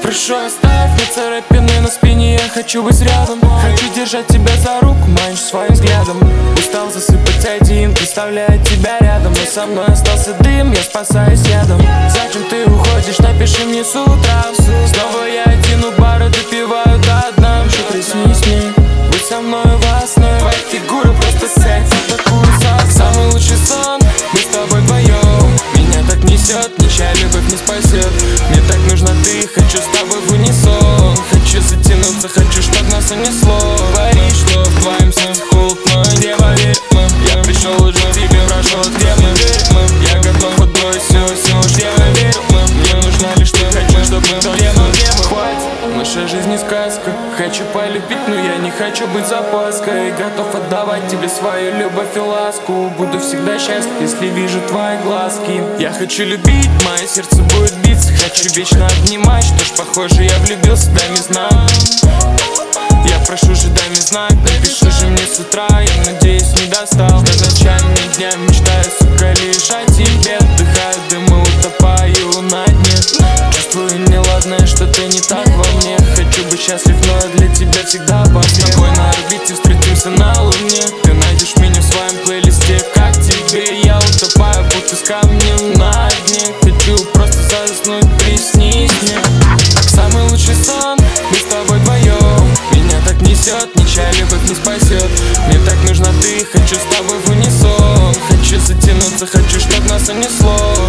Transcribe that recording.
Прошу, оставь мне царапины на спине, я хочу быть рядом. Хочу держать тебя за руку, манишь своим взглядом. Устал засыпать один, представляя тебя рядом. Но со мной остался дым, я спасаюсь ядом. Зачем ты уходишь, напиши мне с утра. Снова я один у бара, допиваю до дна. Что приснись мне, будь со мной во сне. Твоя фигура просто секс, такую сосать. Самый лучший сон, мы с тобой вдвоем. Меня так несет, ничья любовь не спасет. Мне так нужна ты, хочу с тобой в унисон. Хочу затянуться, хочу, чтоб нас унесло. Говори, что в твоем сердце холод, но не поверь, я пришел уже к тебе, прошел от темы. Я готов отбросить все, уж я верю. Мне нужна лишь ты, хочу, чтоб мы вдвоем. Хватит, наша жизнь не сказка. Хочу полюбить, но я не хочу быть запаской. Готов отдавать тебе свою любовь и ласку. Буду всегда счастлив, если вижу твои глазки. Я хочу любить, мое сердце будет биться. Хочу вечно обнимать, что ж похоже я влюбился, дай мне знак. Я прошу же, дай мне знак. Напиши же мне с утра, я надеюсь не достал. Что ночами и днями мечтаю, сука, лишь о тебе. Вдыхаю дымы, утопаю на дне. Чувствую неладное, что-то не так во мне. Хочу быть счастлив, но для тебя всегда обо мне. С тобой на орбите встретимся на луне. Ты найдешь меня в своем плейлисте, как тебе. Я утопаю, будто с камнем на дне. Хочу просто заснуть, приснись мне. Самый лучший сон, мы с тобой вдвоем. Меня так несет, ничья любовь не спасет. Мне так нужна ты, хочу с тобой в унисон. Хочу затянуться, хочу, чтоб нас унесло.